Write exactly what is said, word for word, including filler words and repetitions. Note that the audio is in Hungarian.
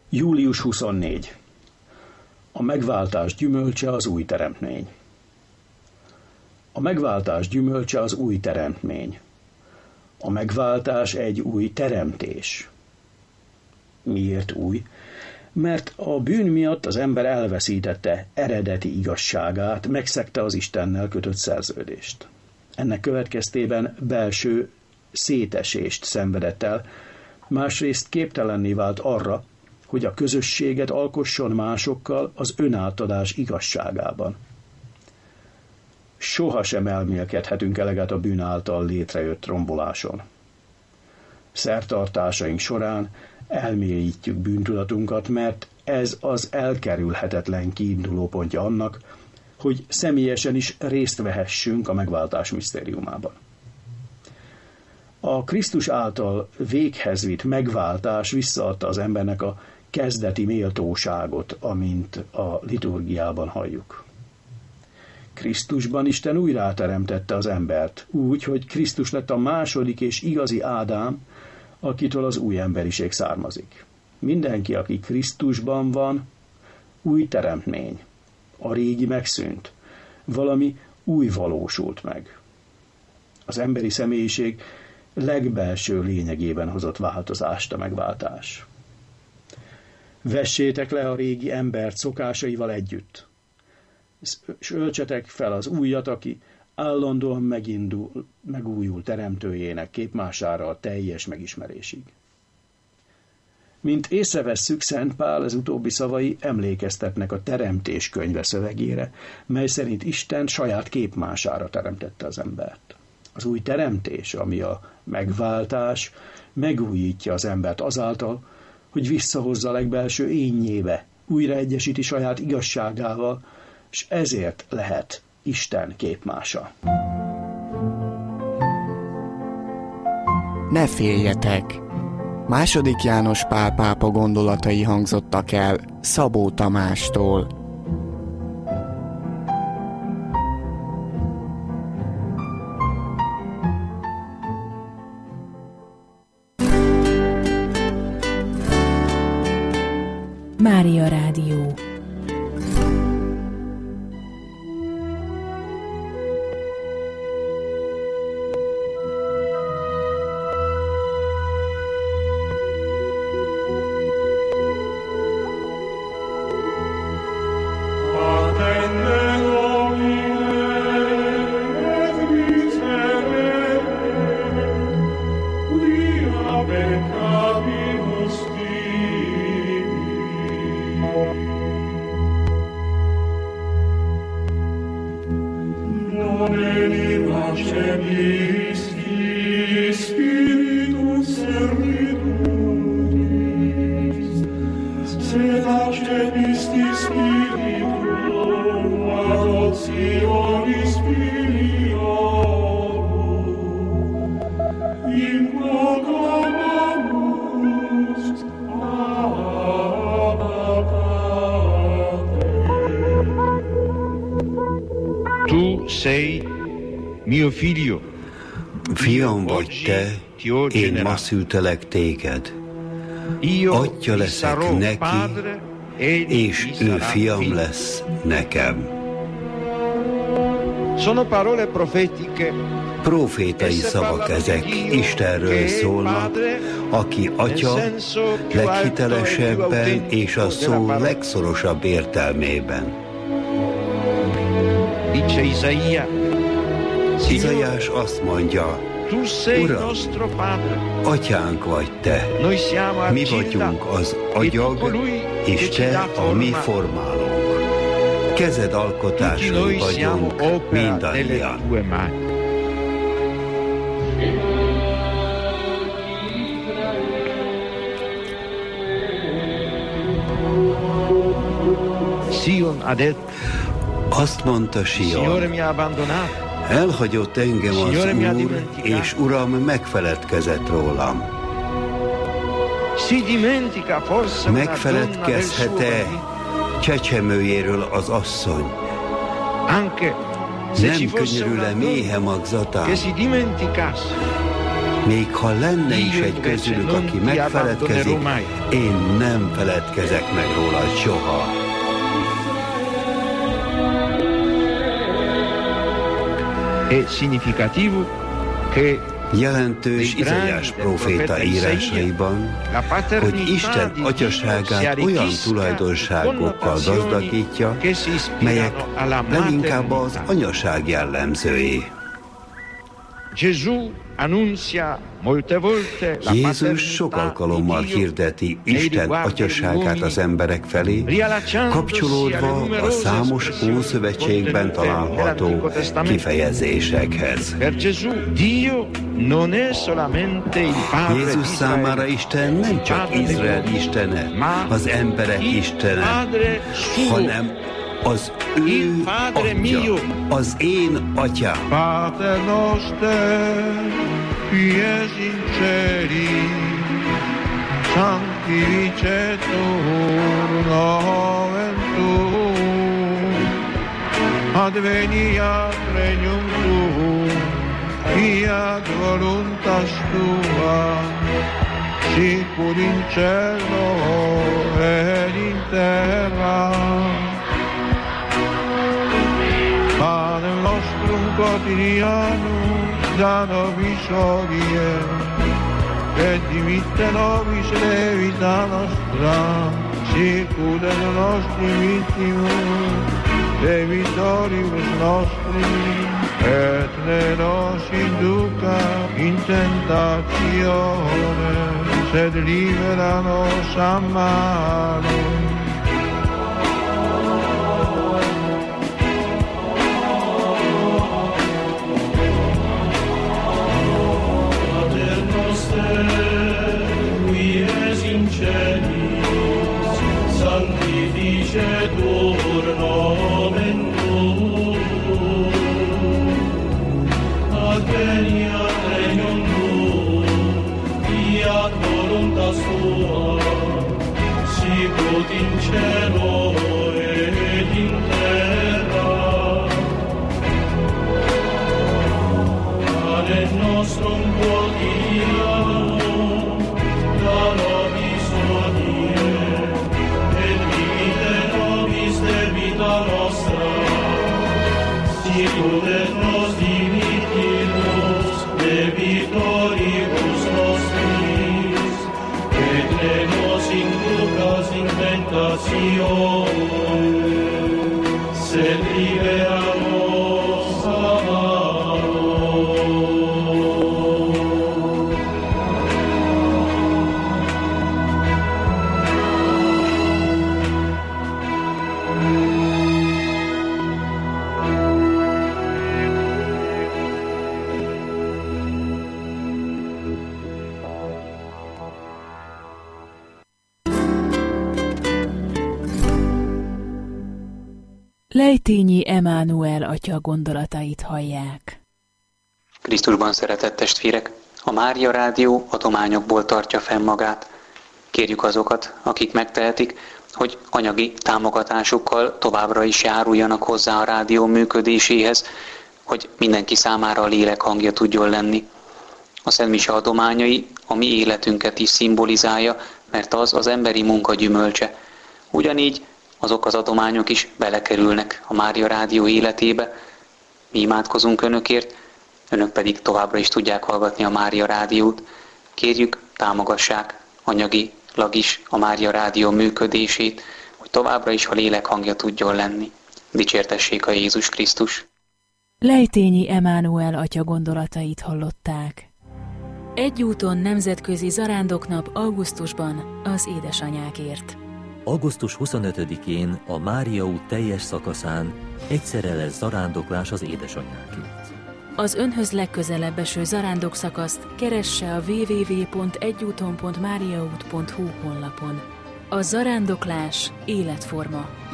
július huszonnégy. A megváltás gyümölcse az új teremtmény. A megváltás gyümölcse az új teremtmény. A megváltás egy új teremtés. Miért új? Mert a bűn miatt az ember elveszítette eredeti igazságát, megszegte az Istennel kötött szerződést. Ennek következtében belső szétesést szenvedett el, másrészt képtelenné vált arra, hogy a közösséget alkosson másokkal az önátadás igazságában. Soha sem elmélkedhetünk eleget a bűn által létrejött romboláson. Szertartásaink során elmélyítjük bűntudatunkat, mert ez az elkerülhetetlen kiindulópontja annak, hogy személyesen is részt vehessünk a megváltás misztériumában. A Krisztus által véghez vitt megváltás visszaadta az embernek a kezdeti méltóságot, amint a liturgiában halljuk. Krisztusban Isten újráteremtette az embert, úgy, hogy Krisztus lett a második és igazi Ádám, akitől az új emberiség származik. Mindenki, aki Krisztusban van, új teremtmény. A régi megszűnt. Valami új valósult meg. Az emberi személyiség legbelső lényegében hozott változást a megváltás. Vessétek le a régi embert szokásaival együtt, és öltsetek fel az újat, aki állandóan megindul, megújul teremtőjének képmására a teljes megismerésig. Mint észrevesszük, Szent Pál az utóbbi szavai emlékeztetnek a Teremtés könyve szövegére, mely szerint Isten saját képmására teremtette az embert. Az új teremtés, ami a megváltás, megújítja az embert azáltal, hogy visszahozza a legbelső énnyébe, újra egyesíti saját igazságával, és ezért lehet Isten képmása. Ne féljetek! Második János Pál pápa gondolatai hangzottak el Szabó Tamástól. Mária Rádió. Fiam vagy te, én ma szültelek téged. Atya leszek neki, és ő fiam lesz nekem. Profétai szavak ezek, Istenről szólnak, aki Atya leghitelesebben és a szó legszorosabb értelmében. Izaiás azt mondja, Uram, Atyánk vagy te, mi vagyunk az agyag, és te a mi formálónk. Kezed alkotásai vagyunk mindannyian. Azt mondta Sion, elhagyott engem az Úr, és Uram megfeledkezett rólam. Megfeledkezhet-e csecsemőjéről az asszony? Nem könyörül-e méhe magzatán? Még ha lenne is egy közülük, aki megfeledkezik, én nem feledkezek meg rólad soha. È significativo che jelentős Izaiás próféta írásaiban, hogy Isten atyaságát olyan tulajdonságokkal gazdagítja, melyek leginkább az anyaság jellemzői. Jézus sok alkalommal hirdeti Isten atyaságát az emberek felé, kapcsolódva a számos Ószövetségben található kifejezésekhez. Jézus számára Isten nem csak Izrael istene, az emberek istene, hanem az ő atya, az én atyám. Pater noster, qui es in celi, sanctificetur nomen tuum, adveniat regnum tuum, fiat voluntas tua, sicur in cielo et in terra. Panem nostrum quotidianum da nobis hodie, et dimitte nobis levita nostra, sicut et nostri vittimus, debitoribus nostri, et ne nos induca in tentatione, sed libera nos a malo. Sanctificetur nomen tuum, adveniat regnum tuum, fiat voluntas tua, sicut in cielo et in terra. Panem nostrum quotidianum da nobis hodie, debita nostra, sicut et nos dimittimus debitoribus nostris, et ne nos inducas in tentatione, sed libera nos a malo. Lejtényi Emánuel atya gondolatait hallják. Krisztusban szeretett testvérek, a Mária Rádió adományokból tartja fenn magát. Kérjük azokat, akik megtehetik, hogy anyagi támogatásukkal továbbra is járuljanak hozzá a rádió működéséhez, hogy mindenki számára a lélek hangja tudjon lenni. A Szent Mise adományai a mi életünket is szimbolizálja, mert az az emberi munka gyümölcse. Ugyanígy azok az adományok is belekerülnek a Mária Rádió életébe. Mi imádkozunk önökért, önök pedig továbbra is tudják hallgatni a Mária Rádiót. Kérjük, támogassák anyagilag is a Mária Rádió működését, hogy továbbra is a lélek hangja tudjon lenni. Dicsértessék a Jézus Krisztus! Lejtényi Emánuel atya gondolatait hallották. Egyúton nemzetközi zarándoknap augusztusban az édesanyákért. augusztus huszonötödikén a Mária út teljes szakaszán egyszerre lesz zarándoklás az édesanyákért. Az önhöz legközelebb eső zarándokszakaszt keresse a double-u double-u double-u pont egyúton pont máriaút pont hu honlapon. A zarándoklás életforma.